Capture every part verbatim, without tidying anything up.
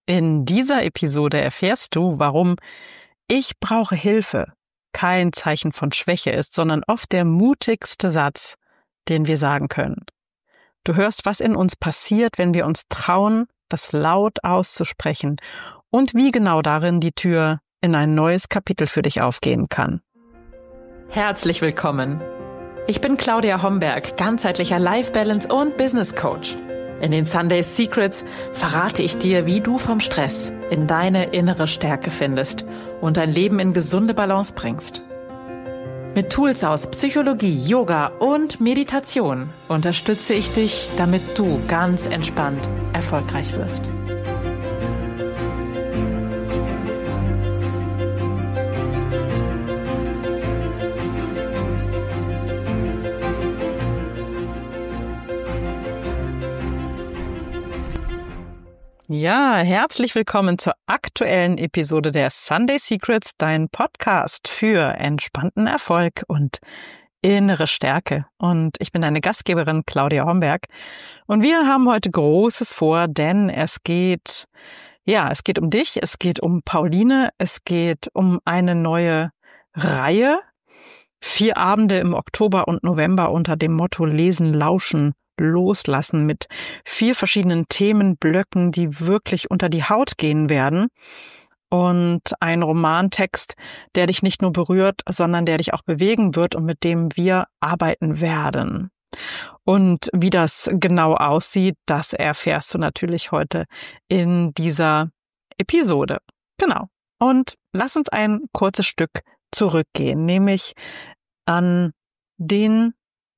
In dieser Episode erfährst du, warum „Ich brauche Hilfe" kein Zeichen von Schwäche ist, sondern oft der mutigste Satz, den wir sagen können. Du hörst, was in uns passiert, wenn wir uns trauen, das laut auszusprechen und wie genau darin die Tür in ein neues Kapitel für dich aufgehen kann. Herzlich willkommen. Ich bin Claudia Homberg, ganzheitlicher Life Balance und Business Coach. In den Sunday Secrets verrate ich dir, wie du vom Stress in deine innere Stärke findest und dein Leben in gesunde Balance bringst. Mit Tools aus Psychologie, Yoga und Meditation unterstütze ich dich, damit du ganz entspannt erfolgreich wirst. Ja, herzlich willkommen zur aktuellen Episode der Sunday Secrets, dein Podcast für entspannten Erfolg und innere Stärke. Und ich bin deine Gastgeberin Claudia Homberg. Und wir haben heute Großes vor, denn es geht, ja, es geht um dich, es geht um Pauline, es geht um eine neue Reihe. Vier Abende im Oktober und November unter dem Motto Lesen, Lauschen, Loslassen mit vier verschiedenen Themenblöcken, die wirklich unter die Haut gehen werden. Und ein Romantext, der dich nicht nur berührt, sondern der dich auch bewegen wird und mit dem wir arbeiten werden. Und wie das genau aussieht, das erfährst du natürlich heute in dieser Episode. Genau. Und lass uns ein kurzes Stück zurückgehen, nämlich an den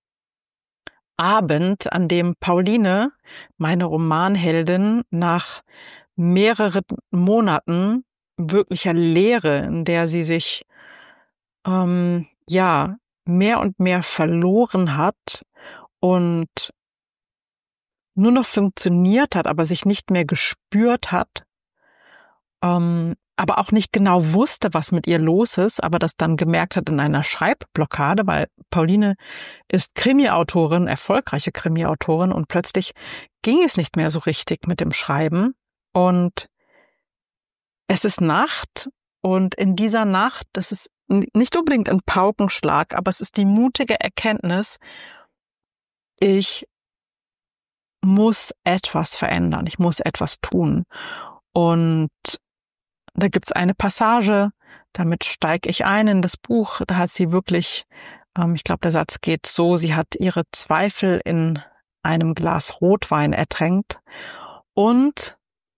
Abend, an dem Pauline, meine Romanheldin, nach mehreren Monaten wirklicher Leere, in der sie sich ähm, ja mehr und mehr verloren hat und nur noch funktioniert hat, aber sich nicht mehr gespürt hat, ähm, aber auch nicht genau wusste, was mit ihr los ist, aber das dann gemerkt hat in einer Schreibblockade, weil Pauline ist Krimi-Autorin, erfolgreiche Krimi-Autorin, und plötzlich ging es nicht mehr so richtig mit dem Schreiben und es ist Nacht und in dieser Nacht, das ist nicht unbedingt ein Paukenschlag, aber es ist die mutige Erkenntnis, ich muss etwas verändern, ich muss etwas tun. Und da gibt's eine Passage, damit steige ich ein in das Buch, da hat sie wirklich, ähm, ich glaube, der Satz geht so, sie hat ihre Zweifel in einem Glas Rotwein ertränkt und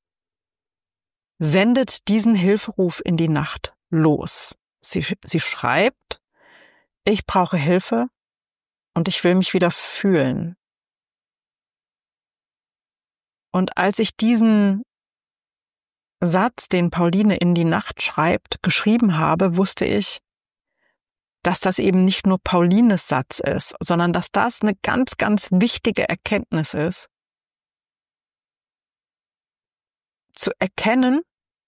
sendet diesen Hilferuf in die Nacht los. Sie, sie schreibt, ich brauche Hilfe und ich will mich wieder fühlen. Und als ich diesen Satz, den Pauline in die Nacht schreibt, geschrieben habe, wusste ich, dass das eben nicht nur Paulines Satz ist, sondern dass das eine ganz, ganz wichtige Erkenntnis ist. Zu erkennen,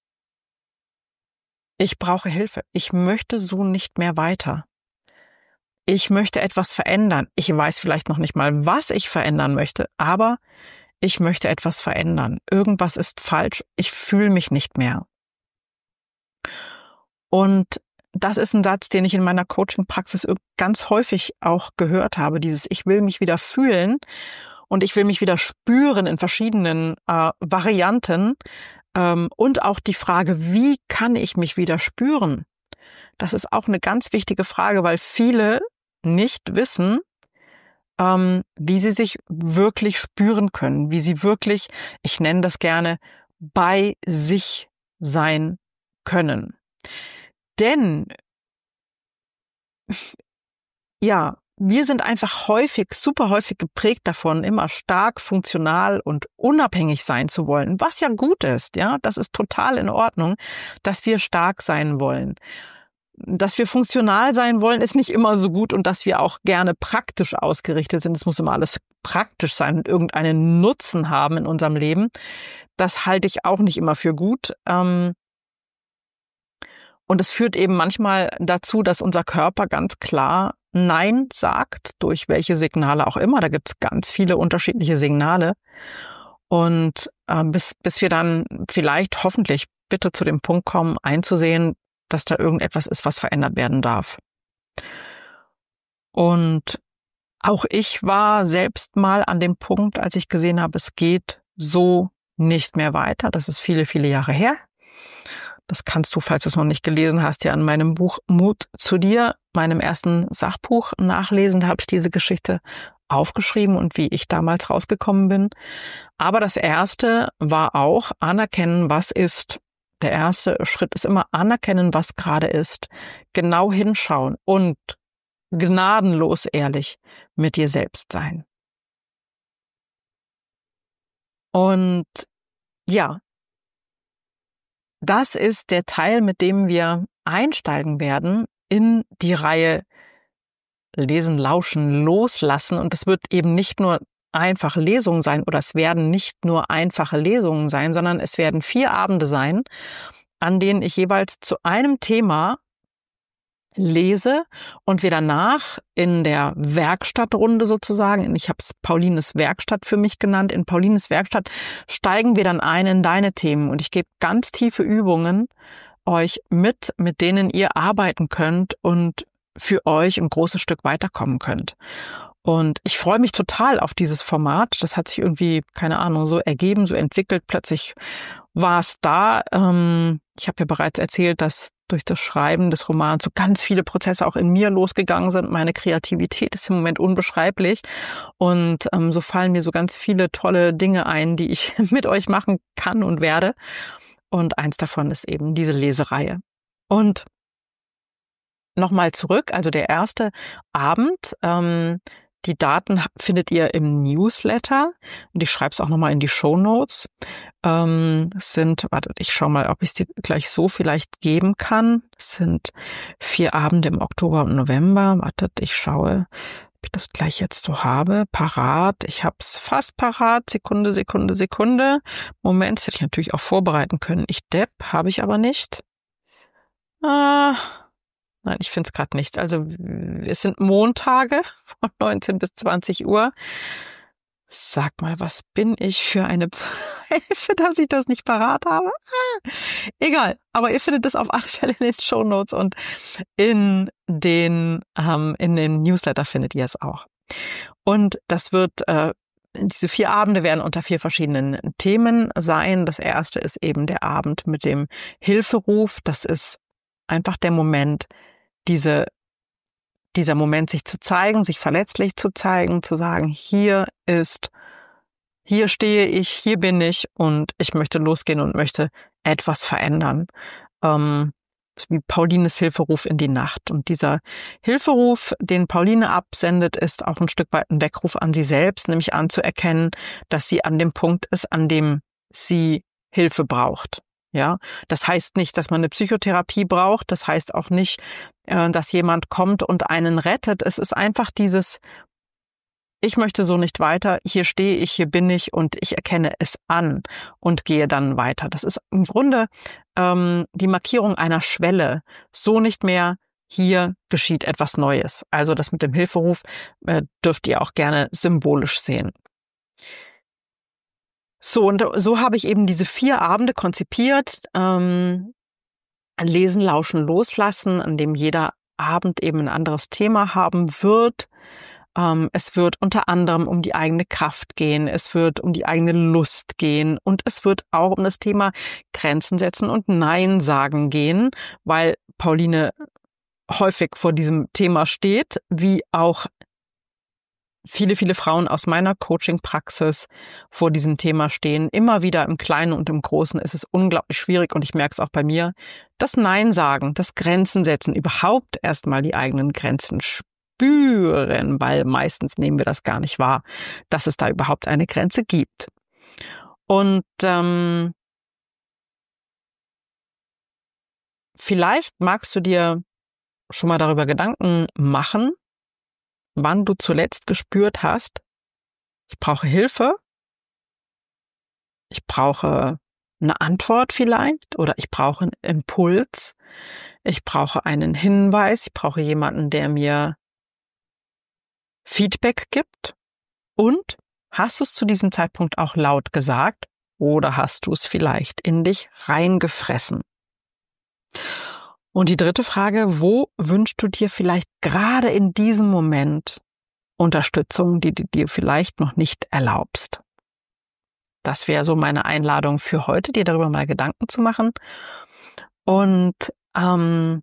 ich brauche Hilfe. Ich möchte so nicht mehr weiter. Ich möchte etwas verändern. Ich weiß vielleicht noch nicht mal, was ich verändern möchte, aber ich möchte etwas verändern. Irgendwas ist falsch. Ich fühle mich nicht mehr. Und das ist ein Satz, den ich in meiner Coaching-Praxis ganz häufig auch gehört habe. Dieses Ich will mich wieder fühlen und ich will mich wieder spüren in verschiedenen äh, Varianten. Ähm, und auch die Frage, wie kann ich mich wieder spüren? Das ist auch eine ganz wichtige Frage, weil viele nicht wissen, Ähm, wie sie sich wirklich spüren können, wie sie wirklich, ich nenne das gerne, bei sich sein können. Denn, ja, wir sind einfach häufig, super häufig geprägt davon, immer stark, funktional und unabhängig sein zu wollen, was ja gut ist, ja, das ist total in Ordnung, dass wir stark sein wollen. Dass wir funktional sein wollen, ist nicht immer so gut, und dass wir auch gerne praktisch ausgerichtet sind. Es muss immer alles praktisch sein und irgendeinen Nutzen haben in unserem Leben. Das halte ich auch nicht immer für gut. Und es führt eben manchmal dazu, dass unser Körper ganz klar Nein sagt, durch welche Signale auch immer. Da gibt es ganz viele unterschiedliche Signale. Und äh, bis, bis wir dann vielleicht hoffentlich bitte zu dem Punkt kommen, einzusehen, dass da irgendetwas ist, was verändert werden darf. Und auch ich war selbst mal an dem Punkt, als ich gesehen habe, es geht so nicht mehr weiter. Das ist viele, viele Jahre her. Das kannst du, falls du es noch nicht gelesen hast, ja an meinem Buch Mut zu dir, meinem ersten Sachbuch, nachlesen. Da habe ich diese Geschichte aufgeschrieben und wie ich damals rausgekommen bin. Aber das erste war auch anerkennen, was ist. Der erste Schritt ist immer anerkennen, was gerade ist. Genau hinschauen und gnadenlos ehrlich mit dir selbst sein. Und ja, das ist der Teil, mit dem wir einsteigen werden in die Reihe Lesen, Lauschen, Loslassen. Und es wird eben nicht nur einfache Lesungen sein oder es werden nicht nur einfache Lesungen sein, sondern es werden vier Abende sein, an denen ich jeweils zu einem Thema lese und wir danach in der Werkstattrunde sozusagen, ich habe es Paulines Werkstatt für mich genannt, in Paulines Werkstatt steigen wir dann ein in deine Themen und ich gebe ganz tiefe Übungen euch mit, mit denen ihr arbeiten könnt und für euch ein großes Stück weiterkommen könnt. Und ich freue mich total auf dieses Format. Das hat sich irgendwie, keine Ahnung, so ergeben, so entwickelt. Plötzlich war es da. Ähm, ich habe ja bereits erzählt, dass durch das Schreiben des Romans so ganz viele Prozesse auch in mir losgegangen sind. Meine Kreativität ist im Moment unbeschreiblich. Und ähm, so fallen mir so ganz viele tolle Dinge ein, die ich mit euch machen kann und werde. Und eins davon ist eben diese Lesereihe. Und nochmal zurück, also der erste Abend, ähm, die Daten findet ihr im Newsletter und ich schreibe es auch nochmal in die Shownotes. Ähm, es sind, wartet, ich schaue mal, ob ich es dir gleich so vielleicht geben kann. Es sind vier Abende im Oktober und November. Wartet, ich schaue, ob ich das gleich jetzt so habe. Parat, ich habe es fast parat. Sekunde, Sekunde, Sekunde. Moment, das hätte ich natürlich auch vorbereiten können. Ich depp, habe ich aber nicht. Ah... Nein, ich finde es gerade nicht. Also es sind Montage von neunzehn bis zwanzig Uhr. Sag mal, was bin ich für eine Pfeife, dass ich das nicht parat habe? Ah, egal, aber ihr findet das auf alle Fälle in den Shownotes und in den ähm, in den Newsletter findet ihr es auch. Und das wird äh, diese vier Abende werden unter vier verschiedenen Themen sein. Das erste ist eben der Abend mit dem Hilferuf. Das ist einfach der Moment, diese, dieser Moment, sich zu zeigen, sich verletzlich zu zeigen, zu sagen, hier ist, hier stehe ich, hier bin ich und ich möchte losgehen und möchte etwas verändern. Ähm, wie Paulines Hilferuf in die Nacht. Und dieser Hilferuf, den Pauline absendet, ist auch ein Stück weit ein Weckruf an sie selbst, nämlich anzuerkennen, dass sie an dem Punkt ist, an dem sie Hilfe braucht. Ja, das heißt nicht, dass man eine Psychotherapie braucht. Das heißt auch nicht, dass jemand kommt und einen rettet. Es ist einfach dieses, ich möchte so nicht weiter. Hier stehe ich, hier bin ich und ich erkenne es an und gehe dann weiter. Das ist im Grunde ähm, die Markierung einer Schwelle. So nicht mehr. Hier geschieht etwas Neues. Also das mit dem Hilferuf äh, dürft ihr auch gerne symbolisch sehen. So, und so habe ich eben diese vier Abende konzipiert, ähm, Lesen, Lauschen, Loslassen, an dem jeder Abend eben ein anderes Thema haben wird. Ähm, es wird unter anderem um die eigene Kraft gehen, es wird um die eigene Lust gehen und es wird auch um das Thema Grenzen setzen und Nein sagen gehen, weil Pauline häufig vor diesem Thema steht, wie auch viele, viele Frauen aus meiner Coaching-Praxis vor diesem Thema stehen. Immer wieder im Kleinen und im Großen ist es unglaublich schwierig und ich merke es auch bei mir. Das Nein sagen, das Grenzen setzen, überhaupt erstmal die eigenen Grenzen spüren, weil meistens nehmen wir das gar nicht wahr, dass es da überhaupt eine Grenze gibt. Und ähm, vielleicht magst du dir schon mal darüber Gedanken machen, wann du zuletzt gespürt hast, ich brauche Hilfe, ich brauche eine Antwort vielleicht oder ich brauche einen Impuls, ich brauche einen Hinweis, ich brauche jemanden, der mir Feedback gibt und hast du es zu diesem Zeitpunkt auch laut gesagt oder hast du es vielleicht in dich reingefressen? Und die dritte Frage, wo wünschst du dir vielleicht gerade in diesem Moment Unterstützung, die du dir vielleicht noch nicht erlaubst? Das wäre so meine Einladung für heute, dir darüber mal Gedanken zu machen. Und ähm,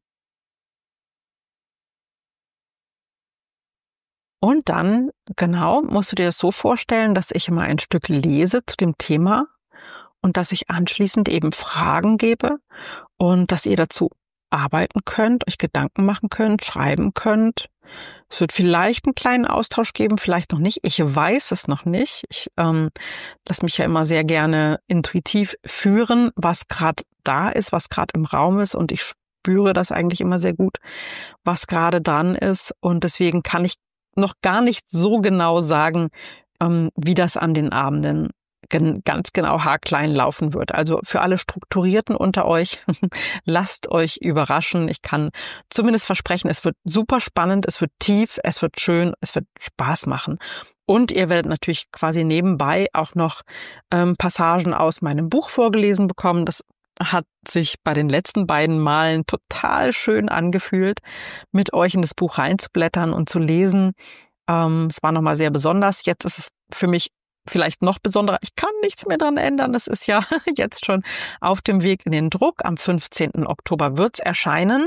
und dann, genau, musst du dir das so vorstellen, dass ich immer ein Stück lese zu dem Thema und dass ich anschließend eben Fragen gebe und dass ihr dazu arbeiten könnt, euch Gedanken machen könnt, schreiben könnt. Es wird vielleicht einen kleinen Austausch geben, vielleicht noch nicht. Ich weiß es noch nicht. Ich ähm, lasse mich ja immer sehr gerne intuitiv führen, was gerade da ist, was gerade im Raum ist. Und ich spüre das eigentlich immer sehr gut, was gerade dran ist. Und deswegen kann ich noch gar nicht so genau sagen, ähm, wie das an den Abenden ganz genau haarklein laufen wird. Also für alle Strukturierten unter euch, lasst euch überraschen. Ich kann zumindest versprechen, es wird super spannend, es wird tief, es wird schön, es wird Spaß machen. Und ihr werdet natürlich quasi nebenbei auch noch ähm, Passagen aus meinem Buch vorgelesen bekommen. Das hat sich bei den letzten beiden Malen total schön angefühlt, mit euch in das Buch reinzublättern und zu lesen. Ähm, es war nochmal sehr besonders. Jetzt ist es für mich vielleicht noch besonderer. Ich kann nichts mehr dran ändern. Das ist ja jetzt schon auf dem Weg in den Druck. Am fünfzehnten Oktober wird's erscheinen.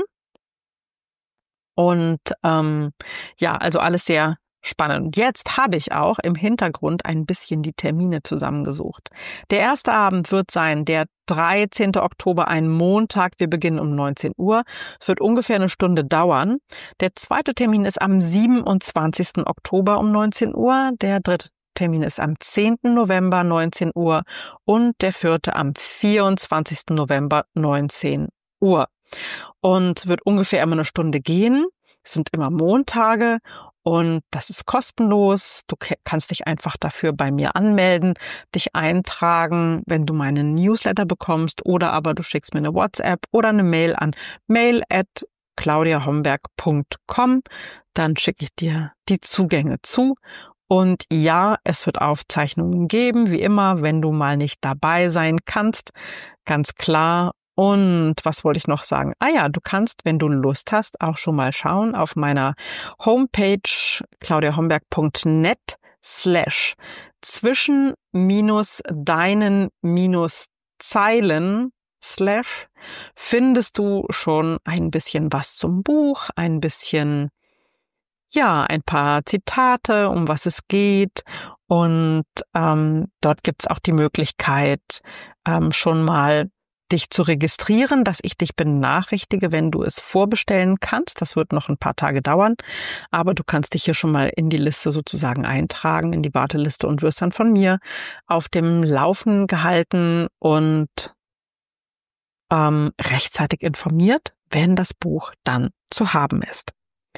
Und ähm, ja, also alles sehr spannend. Jetzt habe ich auch im Hintergrund ein bisschen die Termine zusammengesucht. Der erste Abend wird sein der dreizehnten Oktober, ein Montag. Wir beginnen um neunzehn Uhr. Es wird ungefähr eine Stunde dauern. Der zweite Termin ist am siebenundzwanzigsten Oktober um neunzehn Uhr. Der dritte Termin ist am zehnten November neunzehn Uhr und der vierte am vierundzwanzigsten November neunzehn Uhr. Und wird ungefähr immer eine Stunde gehen. Es sind immer Montage und das ist kostenlos. Du kannst dich einfach dafür bei mir anmelden, dich eintragen, wenn du meinen Newsletter bekommst, oder aber du schickst mir eine WhatsApp oder eine Mail an mail at claudia homberg punkt com. Dann schicke ich dir die Zugänge zu. Und ja, es wird Aufzeichnungen geben, wie immer, wenn du mal nicht dabei sein kannst, ganz klar. Und was wollte ich noch sagen? Ah ja, du kannst, wenn du Lust hast, auch schon mal schauen auf meiner Homepage claudia homberg punkt net slash zwischen minus deinen minus Zeilen slash findest du schon ein bisschen was zum Buch, ein bisschen Ja, ein paar Zitate, um was es geht, und ähm, dort gibt's auch die Möglichkeit, ähm, schon mal dich zu registrieren, dass ich dich benachrichtige, wenn du es vorbestellen kannst. Das wird noch ein paar Tage dauern, aber du kannst dich hier schon mal in die Liste sozusagen eintragen, in die Warteliste, und wirst dann von mir auf dem Laufenden gehalten und ähm, rechtzeitig informiert, wenn das Buch dann zu haben ist.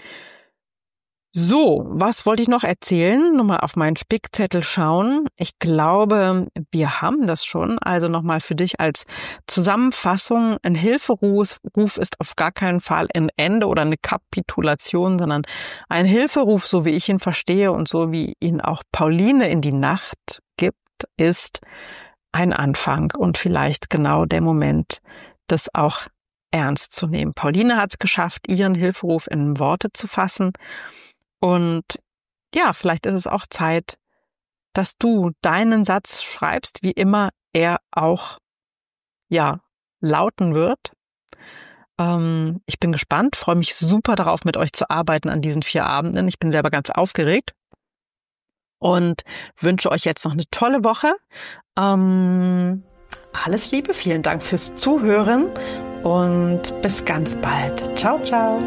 So, was wollte ich noch erzählen? Nochmal auf meinen Spickzettel schauen. Ich glaube, wir haben das schon. Also nochmal für dich als Zusammenfassung. Ein Hilferuf Ruf ist auf gar keinen Fall ein Ende oder eine Kapitulation, sondern ein Hilferuf, so wie ich ihn verstehe und so wie ihn auch Pauline in die Nacht gibt, ist ein Anfang und vielleicht genau der Moment, das auch ernst zu nehmen. Pauline hat es geschafft, ihren Hilferuf in Worte zu fassen. Und ja, vielleicht ist es auch Zeit, dass du deinen Satz schreibst, wie immer er auch, ja, lauten wird. Ähm, ich bin gespannt, freue mich super darauf, mit euch zu arbeiten an diesen vier Abenden. Ich bin selber ganz aufgeregt und wünsche euch jetzt noch eine tolle Woche. Ähm, alles Liebe, vielen Dank fürs Zuhören und bis ganz bald. Ciao, ciao.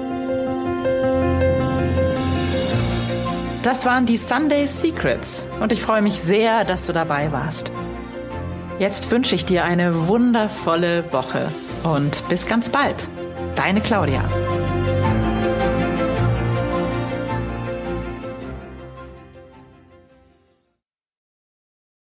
Das waren die Sunday Secrets und ich freue mich sehr, dass du dabei warst. Jetzt wünsche ich dir eine wundervolle Woche und bis ganz bald. Deine Claudia.